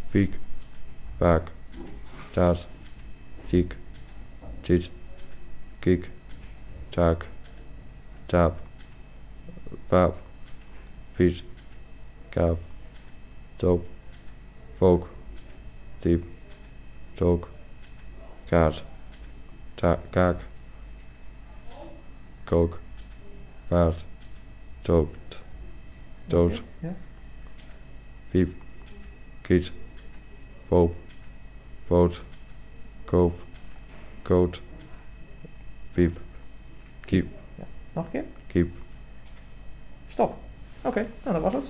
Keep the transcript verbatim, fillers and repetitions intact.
piek, paak, taart, tiek, tiet, kiek, taak, taap, paap, piet, kaap, toop, pook, tiep, took, kaart, ta kaak, kook, paard, toot, dood, Oké, ja. piep, kiet, poop, poot, koop, koot, piep, kiep, Nog een keer? kiep. Stop. Oké, nou dat was het.